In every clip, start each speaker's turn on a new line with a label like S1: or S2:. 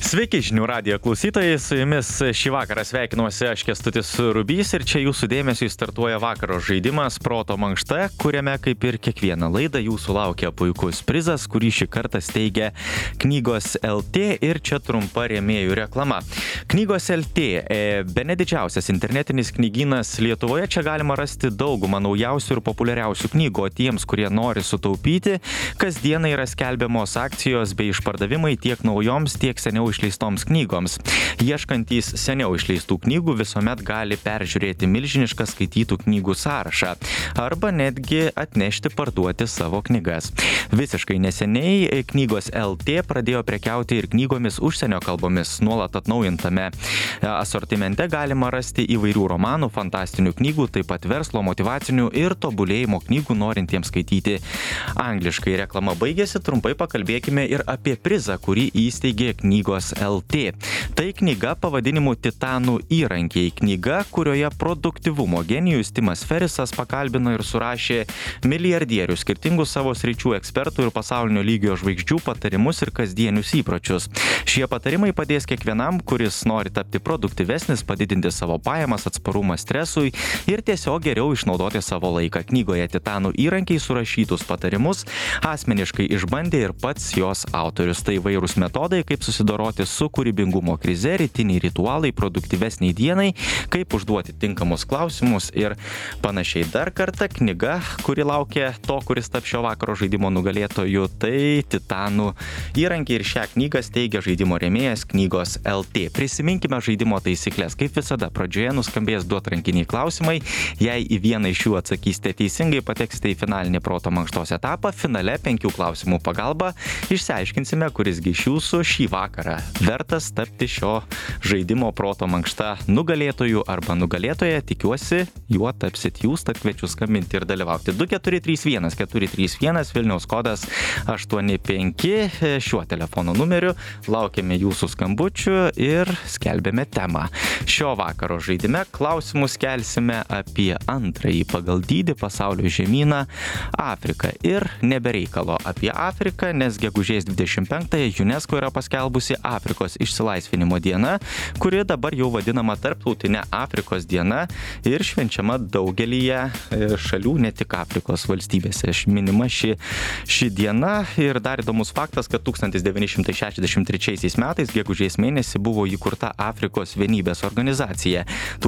S1: Sveiki žinių radijo klausytojai, su jumis šį vakarą sveikinuosi aš Kęstutis Rubys ir čia jūsų dėmesiui startuoja vakaro žaidimas Proto mankšta, kuriame kaip ir kiekvieną laidą jūsų laukia puikus prizas, kurį šį kartą steigia Knygos LT ir čia trumpa rėmėjų reklama. Knygos LT, bene didžiausias internetinis knygynas Lietuvoje, čia galima rasti daugumą naujausių ir populiariausių knygų, o tiems, kurie nori sutaupyti, kasdieną yra skelbiamos akcijos bei išpardavimai tiek naujoms, tiek seniau išleistoms knygoms. Ieškantys seniau išleistų knygų visuomet gali peržiūrėti milžinišką skaitytų knygų sąrašą arba netgi atnešti parduoti savo knygas. Visiškai neseniai Knygos LT pradėjo prekiauti ir knygomis užsienio kalbomis. Nuolat atnaujintame asortimente galima rasti įvairių romanų, fantastinių knygų, taip pat verslo, motyvacinių ir tobulėjimo knygų norintiems skaityti angliškai. Reklama baigėsi, trumpai pakalbėkime ir apie prizą, kurį įsteigė Knygos LT. Tai knyga pavadinimu Titanų įrankiai. Knyga, kurioje produktyvumo genijus Timas Ferisas pakalbino ir surašė milijardierių skirtingų savo sričių ekspertų ir pasaulinio lygio žvaigždžių patarimus ir kasdienius įpročius. Šie patarimai padės kiekvienam, kuris nori tapti produktyvesnis, padidinti savo pajamas, atsparumą stresui ir tiesiog geriau išnaudoti savo laiką. Knygoje Titanų įrankiai surašytus patarimus asmeniškai išbandė ir pats jos autorius. Tai įvairūs metodai, kaip susidoroti su kūrybingumo krize, rytiniai ritualai, produktyvesniai dienai, kaip užduoti tinkamus klausimus ir panašiai. Dar kartą knyga, kuri laukia to, kuris taps šio vakaro žaidimo nugalėtoju, tai Titanų įrankiai ir šią knygą steigia žaidimo rėmėjas Knygos LT. Prisiminkime žaidimo taisyklės. Kaip visada, pradžioje nuskambės du atrankiniai klausimai. Jei į vieną iš jų atsakysite teisingai, pateksite į finalinį Proto mankštos etapą. Finale 5 klausimų pagalba išsiaiškinsime, kurisgi iš jūsų šį vakarą vertas tapti šio žaidimo Proto mankšta nugalėtojų arba nugalėtoja. Tikiuosi, juo tapsit jūs, tad kviečiu skambinti ir dalyvauti. 2431 431 Vilniaus kodas 85. Šiuo telefono numeriu laukiame jūsų skambučių ir skelbėme temą. Šio vakaro žaidime klausimus kelsime apie antrąjį pagal dydį pasaulio žemyną Afriką. Ir nebereikalo apie Afriką, nes gegužės 25 UNESCO yra paskelbusi Afrikos išsilaisvinimo diena, kuri dabar jau vadinama Tarptautinė Afrikos diena ir švenčiama daugelyje šalių, ne tik Afrikos valstybėse. Minima ši diena ir dar įdomus faktas, kad 1963 metais gegužės mėnesį buvo įkurta Afrikos vienybės organizacija.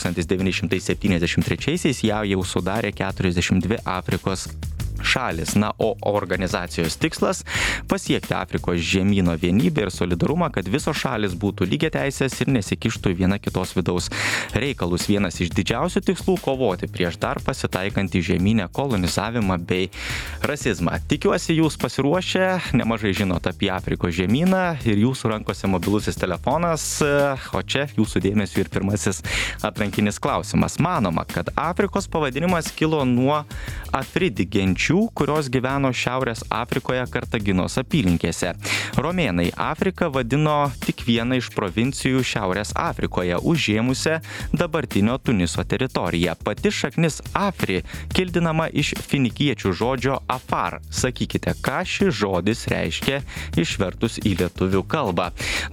S1: 1973 ją jau sudarė 42 Afrikos šalis. Na, o organizacijos tikslas – pasiekti Afrikos žemyno vienybę ir solidarumą, kad visos šalis būtų lygiateisės ir nesikištų viena kitos vidaus reikalus. Vienas iš didžiausių tikslų – kovoti prieš dar pasitaikantį žemynę kolonizavimą bei rasizmą. Tikiuosi, jūs pasiruošę, nemažai žinot apie Afrikos žemyną ir jūsų rankose mobilusis telefonas, o čia jūsų dėmesio ir pirmasis atrankinis klausimas. Manoma, kad Afrikos pavadinimas kilo nuo afridi genčių, kurios gyveno Šiaurės Afrikoje Kartaginos apylinkėse. Romėnai Afriką vadino tik vieną iš provincijų Šiaurės Afrikoje, užėmusią dabartinio Tuniso teritoriją. Pati šaknis Afri kildinama iš finikiečių žodžio afar. Sakykite, ką šis žodis reiškia išvertus į lietuvių kalbą.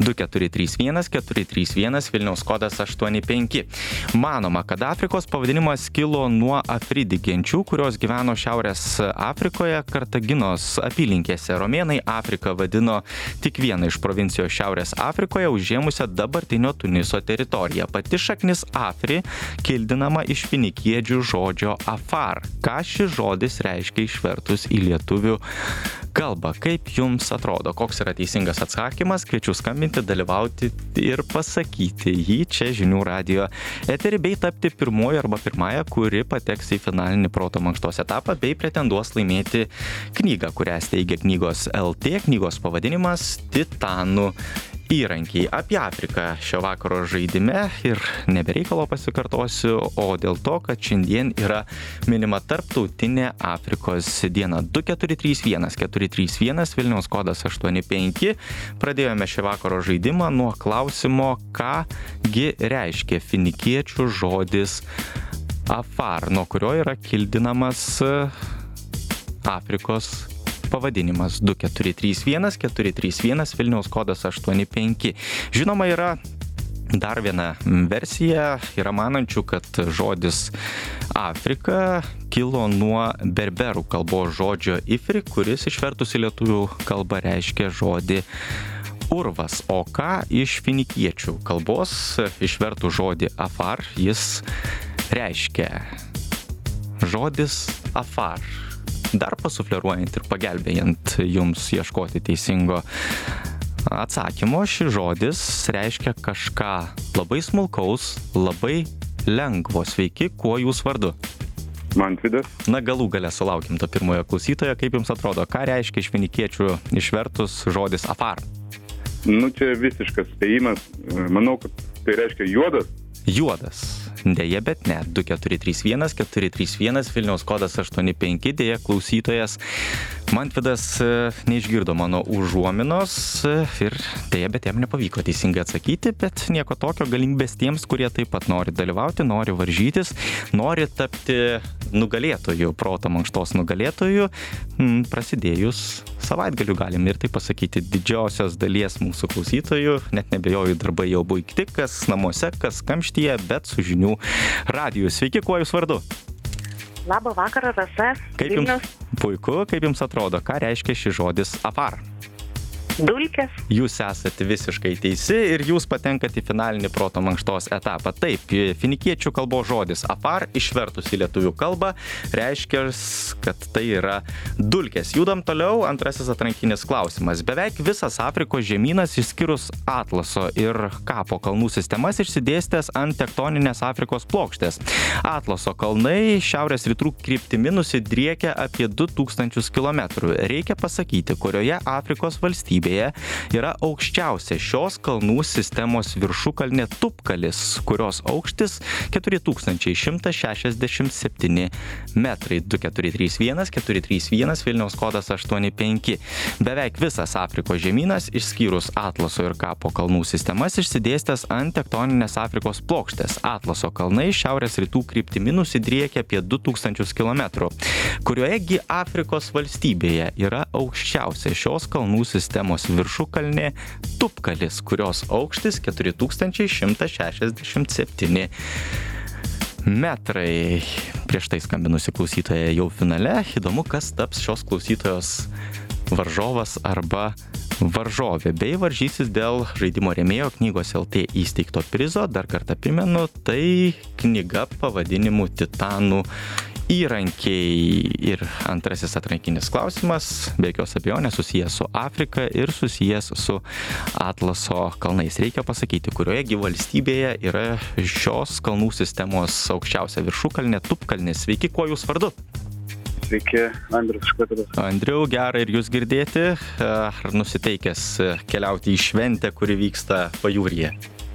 S1: 2431 431 Vilniaus kodas 85. Manoma, kad Afrikos pavadinimas kilo nuo afridi genčių, kurios gyveno Šiaurės Afrikoje Kartaginos apylinkėse. Romėnai Afriką vadino tik vieną iš provincijos Šiaurės Afrikoje, užėmusią dabartinio Tuniso teritoriją. Pati šaknis Afri kildinama iš finikiečių žodžio afar. Ką šis žodis reiškia išvertus į lietuvių kalbą? Kaip jums atrodo, koks yra teisingas atsakymas? Kviečiu skambinti, dalyvauti ir pasakyti jį čia žinių radijo eterį bei tapti pirmoji arba pirmąją, kuri pateks į finalinį Proto mankštos etapą bei pretenduos laimėti knygą, kurią steigia Knygos LT. Knygos pavadinimas Titanų įrankiai. Apie Afriką šio vakaro žaidime ir nebereikalo pasikartosiu, o dėl to, kad šiandien yra minima Tarptautinė Afrikos diena. 2431 431 Vilniaus kodas 85. Pradėjome šio vakaro žaidimą nuo klausimo, kągi reiškia finikiečių žodis afar, nuo kurio yra kildinamas Afrikos pavadinimas 2431 431 Vilniaus kodas 85. Žinoma, yra dar viena versija, yra manančių, kad žodis Afrika kilo nuo berberų kalbos žodžio ifri, kuris išvertus į lietuvių kalbą reiškia žodį urvas, o ką iš finikiečių kalbos išvertų žodį afar, jis reiškia žodis afar. Dar pasufleruojant ir pagelbėjant jums ieškoti teisingo atsakymo, šis žodis reiškia kažką labai smulkaus, labai lengvo. Sveiki, kuo jūs vardu?
S2: Mantvydas.
S1: Na, galų gale sulaukim to pirmojo klausytojo. Kaip jums atrodo, ką reiškia iš finikiečių išvertus žodis afar?
S2: Čia visiškas spėjimas. Manau, kad tai reiškia juodas.
S1: Juodas. Deja, bet ne. 2431 431 Vilniaus kodas 85. Deja, klausytojas Mantvydas neišgirdo mano užuominos ir deja, bet jam nepavyko teisingai atsakyti, bet nieko tokio, galimybės tiems, kurie taip pat nori dalyvauti, nori varžytis, nori tapti nugalėtojų, proto mankštos nugalėtojų, prasidėjus savaitgaliu galim ir tai pasakyti didžiosios dalies mūsų klausytojų, net nebejoju, darbai jau baigti, kas namuose, kas kamštyje, bet su žinių radiju. Sveiki, kuo jūs vardu?
S3: Labą vakarą, Rasa.
S1: Kaip jums? Puiku, kaip jums atrodo, ką reiškia šis žodis afar?
S3: Dulkės.
S1: Jūs esate visiškai teisi ir jūs patenkate į finalinį proto mankštos etapą. Taip, finikiečių kalbos žodis afar išvertus į lietuvių kalbą reiškia, kad tai yra dulkės. Judam toliau, antrasis atrankinis klausimas. Beveik visas Afrikos žemynas išskyrus Atlaso ir Kapo kalnų sistemas išsidėstęs ant tektoninės Afrikos plokštės. Atlaso kalnai šiaurės rytų kryptimi nusidriekia apie 2000 km. Reikia pasakyti, kurioje Afrikos valstybėje yra aukščiausia šios kalnų sistemos viršukalnė Tupkalis, kurios aukštis 4167 metrai. 2431 431 Vilniaus kodas 85. Beveik visas Afrikos žemynas, išskyrus Atlaso ir Kapo kalnų sistemas, išsidėstęs ant tektoninės Afrikos plokštės. Atlaso kalnai šiaurės rytų kryptimi nusidriekia apie 2000 km. Kuriojegi Afrikos valstybėje yra aukščiausia šios kalnų sistemos viršukalnė Tupkalis, kurios aukštis 4167 metrai. Prieš tai skambinusi klausytoja jau finale. Įdomu, kas taps šios klausytojos varžovas arba varžovė, bei varžysis dėl žaidimo rėmėjo knygos LT įsteigto prizo. Dar kartą primenu, tai knyga pavadinimu Titanų įrankiai. Ir antrasis atrankinis klausimas, be jokios abejonės, susijęs su Afrika ir susijęs su Atlaso kalnais. Reikia pasakyti, kurioje valstybėje yra šios kalnų sistemos aukščiausia viršukalnė Tupkalnis. Sveiki, kuo jūs vardu?
S2: Sveiki, Andrius iš Klaipėdos.
S1: Andriau, gera ir jūs girdėti. Ar nusiteikęs keliauti į šventę, kuri vyksta pajūryje?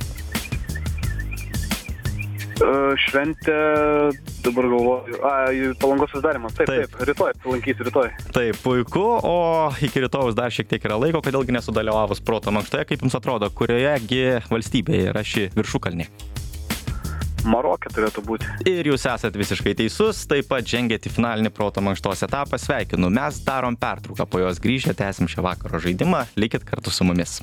S2: Šventė, dabar galvoju, Palangos uždarimas, taip, rytoj, lankysiu rytoj.
S1: Taip, puiku, o iki rytojus dar šiek tiek yra laiko, kodėlgi nesudalyvavus proto mankštoje, kaip jums atrodo, kuriojegi valstybėje yra ši viršukalnė?
S2: Maroke turėtų būti.
S1: Ir jūs esate visiškai teisus, taip pat žengėte į finalinį proto mankštos etapą, sveikinu, mes darom pertrauką, po jos grįžę tęsim šią vakaro žaidimą, likit kartu su mumis.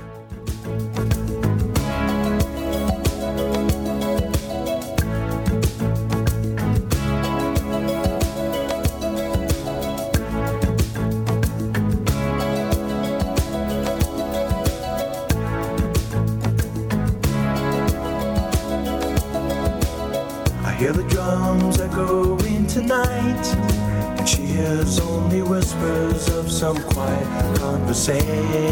S4: Hear the drums echoing tonight, and she hears only whispers of some quiet conversation.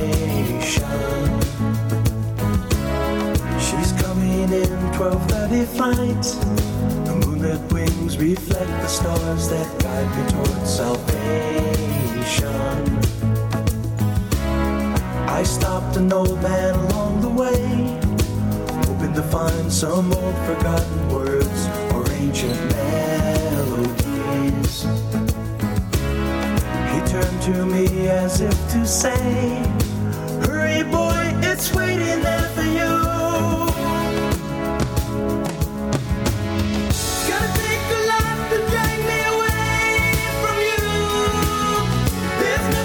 S4: She's coming in 12:30 flight. The moonlit wings reflect the stars that guide me towards salvation. I stopped an old man along the way, hoping to find some old forgotten words or ancient melodies. He turned to me as if to say, hurry boy, it's waiting there for you. Gotta take a lot to drag me away from you. There's no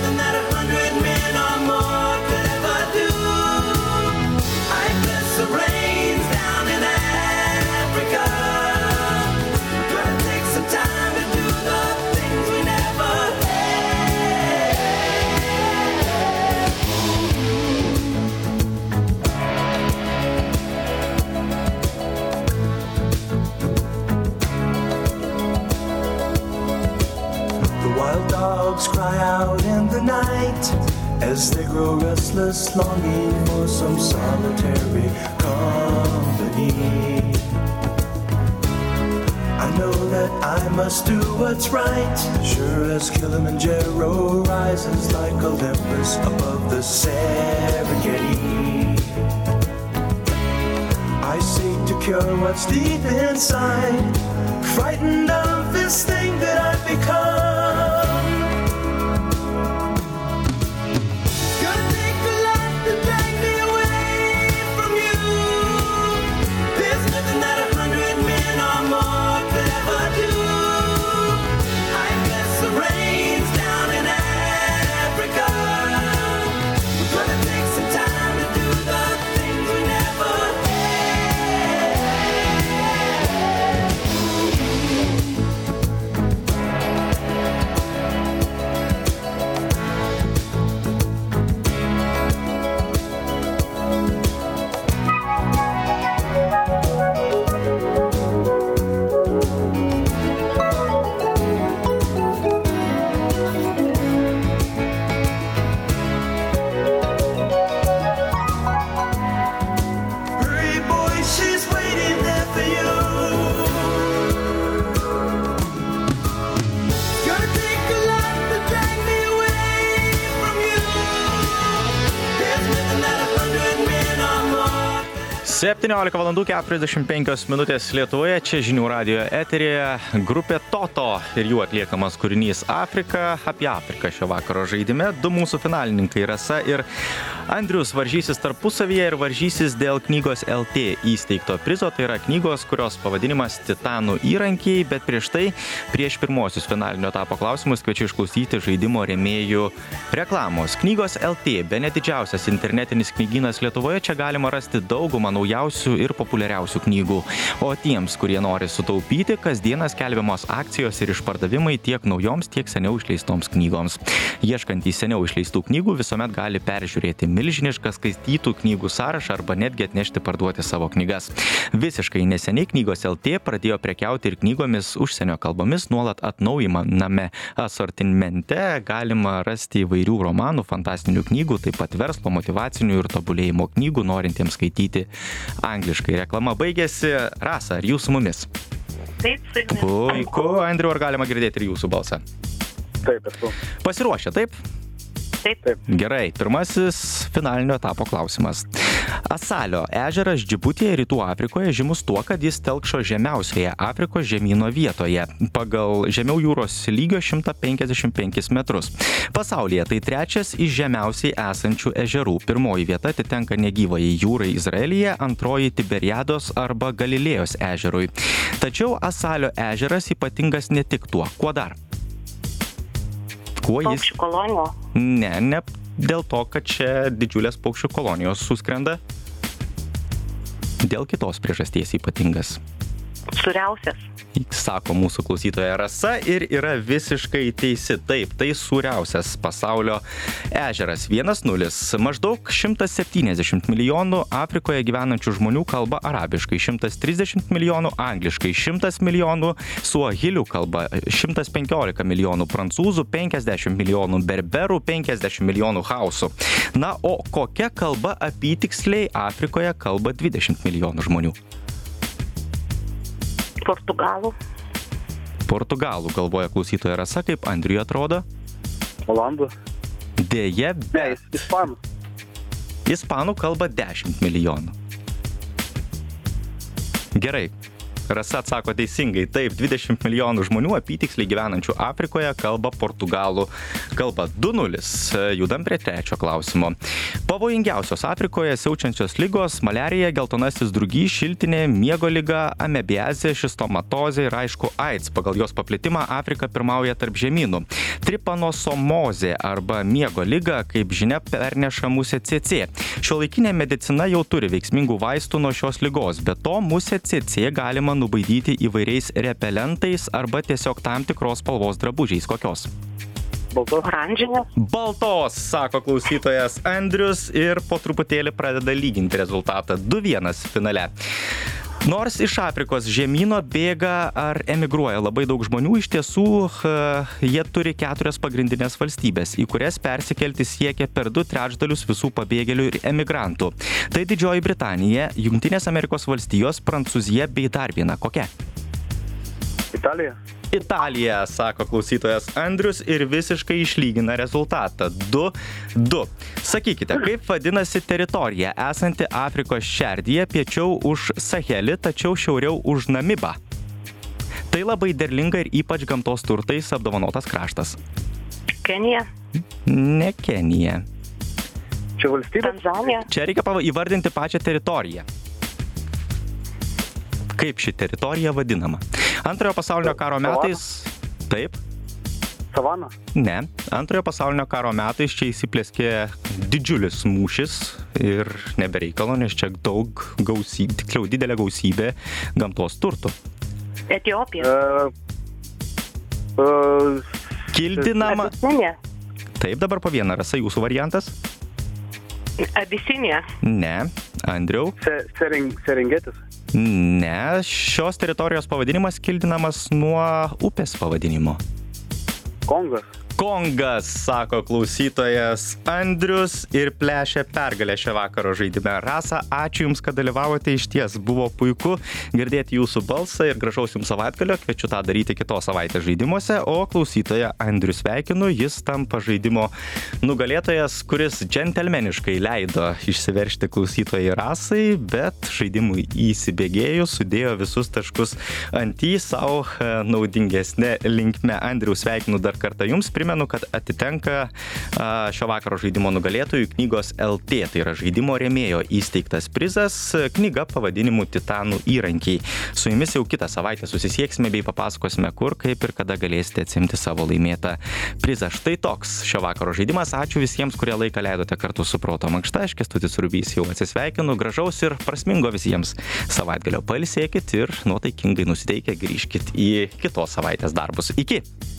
S4: grow restless, longing for some solitary company. I know that I must do what's right, sure as Kilimanjaro rises like Olympus above the Serengeti. I seek to cure what's deep inside, frightened of this thing that I've become. Gonna take a lot to drag me away from you. There's nothing that 100 men or more could ever do. I guess the rain's down in Africa. We're gonna take some time to do the things we never Hurry, boy, she's waiting there for you. Gonna take a lot to drag me away from you. There's nothing that 100 men or more.
S1: 17:45 Lietuvoje, čia Žinių radijo eteryje grupė Toto ir jų atliekamas kūrinys Afrika. Apie Afriką šio vakaro žaidime du mūsų finalininkai Rasa ir Andrius varžysis tarpusavyje ir varžysis dėl knygos LT įsteigto prizo. Tai yra knygos, kurios pavadinimas Titanų įrankiai, bet prieš pirmosius finalinio etapo klausimus kviečiu išklausyti žaidimo rėmėjų reklamos. Knygos LT, bene didžiausias internetinis knygynas Lietuvoje, čia galima rasti daugumą naujausių ir populiariausių knygų. O tiems, kurie nori sutaupyti, kasdieną skelbiamos akcijos ir išpardavimai tiek naujoms, tiek seniau išleistoms knygoms. Ieškantys seniau išleistų knygų visuomet gali peržiūrėti milžinišką skaitytų knygų sąrašą arba netgi atnešti parduoti savo knygas. Visiškai neseniai knygos LT pradėjo prekiauti ir knygomis užsienio kalbomis, nuolat atnaujiname asortimente galima rasti įvairių romanų, fantastinių knygų, taip pat verslo, motyvacinių ir tobulėjimo knygų norintiems skaityti angliškai. Reklama baigėsi. Rasa, ar jūs su mumis?
S3: Taip, su jumis.
S1: Puiku, Andriu, ar galima girdėti ir jūsų balsą?
S2: Taip, esu.
S1: Pasiruošę, taip?
S3: Taip.
S1: Gerai, pirmasis finalinio etapo klausimas. Asalio ežeras Džibutėje, Rytų Afrikoje žymus tuo, kad jis telkšo žemiausioje Afrikos žemyno vietoje, pagal žemiau jūros lygio 155 metrus. Pasaulyje tai trečias iš žemiausiai esančių ežerų. Pirmoji vieta atitenka negyvajai jūrai Izraelyje, antroji Tiberiados arba Galilėjos ežerui. Tačiau Asalio ežeras ypatingas ne tik tuo. Kuo dar? Kuo jis?
S3: Paukščių kolonija.
S1: Ne dėl to, kad čia didžiulės paukščių kolonijos suskrenda. Dėl kitos priežasties ypatingas.
S3: Sūriausias.
S1: Sako mūsų klausytoja Rasa ir yra visiškai teisi. Taip, tai sūriausias pasaulio ežeras. 1-0. Maždaug 170 milijonų Afrikoje gyvenančių žmonių kalba arabiškai, 130 milijonų angliškai, 100 milijonų suahilių kalba, 115 milijonų prancūzų, 50 milijonų berberų, 50 milijonų hausų. Na, o kokia kalba apytiksliai Afrikoje kalba 20 milijonų žmonių? Portugalų galvoja klausytoja Rasa, kaip Andriui atrodo?
S2: Olandų.
S1: Deja, bet
S2: Ispanų.
S1: ispanų kalba 10 milijonų. Gerai. Rasa atsako teisingai. Taip, 20 milijonų žmonių apytiksliai gyvenančių Afrikoje kalba portugalų kalba. 2-0. Judam prie trečio klausimo. Pavojingiausios Afrikoje siaučiančios ligos: maliarija, geltonasis drugys, šiltinė, miego liga, amebiazė, šistomatozė ir aišku AIDS. Pagal jos paplitimą Afrika pirmauja tarp žemynų. Tripanosomozė arba miego liga, kaip žinia, perneša musė CC. Šiuolaikinė medicina jau turi veiksmingų vaistų nuo šios ligos, bet to musė CC galima nubaidyti įvairiais repelentais arba tiesiog tam tikros spalvos drabužiais. Kokios?
S2: Baltos.
S3: Oranžinės.
S1: Baltos, sako klausytojas Andrius ir po truputėlį pradeda lyginti rezultatą. 2-1 finale. Nors iš Afrikos žemyno bėga ar emigruoja labai daug žmonių, iš tiesų jie turi 4 pagrindinės valstybės, į kurias persikelti siekia per 2/3 visų pabėgėlių ir emigrantų. Tai Didžioji Britanija, Jungtinės Amerikos valstijos, Prancūzija bei dar viena. Kokia?
S5: Italija.
S1: Italija, sako klausytojas Andrius ir visiškai išlygina rezultatą. 2-2. Sakykite, kaip vadinasi teritorija esanti Afrikos šerdyje piečiau už Sahelį, tačiau šiauriau už Namibą? Tai labai derlinga ir ypač gamtos turtais apdovanotas kraštas.
S3: Kenija.
S1: Ne Kenija.
S5: Čia valstybė?
S3: Tanzanija.
S1: Čia reikia įvardinti pačią teritoriją. Kaip ši teritorija vadinama? Antrojo pasaulinio karo metais... Taip?
S5: Savana?
S1: Ne. Antrojo pasaulinio karo metais čia įsiplėskė didžiulis mūšis ir nebereikalo, nes čia daug gausybė, tiksliau didelė gausybė gamtos turtų.
S3: Etiopija.
S1: Kildinama...
S3: Abisinija.
S1: Taip, dabar po vieną. Rasa, jūsų variantas?
S3: Abisinija.
S1: Ne. Andriau?
S5: Serengetis.
S1: Ne. Šios teritorijos pavadinimas kildinamas nuo upės pavadinimo.
S5: Kongas.
S1: Kongas, sako klausytojas Andrius ir plešia pergalę šio vakaro žaidime. Rasa, ačiū Jums, kad dalyvavote, išties buvo puiku girdėti Jūsų balsą ir gražaus Jums savaitgalio. Kviečiu tą daryti kitos savaitės žaidimuose, o klausytoją Andrių sveikinu, jis tampa žaidimo nugalėtojas, kuris džentelmeniškai leido išsiveržti klausytojai Rasai, bet žaidimui įsibėgėjus sudėjo visus taškus ant į savo naudingesnė linkme. Andrių sveikinu dar kartą Jums. Primenu, kad atitenka šio vakaro žaidimo nugalėtojų knygos LT, tai yra žaidimo rėmėjo įsteigtas prizas, knyga pavadinimu Titanų įrankiai. Su Jumis jau kitą savaitę susisieksime bei papasakosime, kur, kaip ir kada galėsite atsimti savo laimėtą prizą. Štai toks šio vakaro žaidimas. Ačiū visiems, kurie laiką leidote kartu su Proto mankšta. Aš Kęstutis Rubys jau atsisveikinu. Gražaus ir prasmingo visiems savaitgalio. Pailsėkit ir nuotaikingai nusiteikę grįžkit į kitos savaitės darbus. Iki!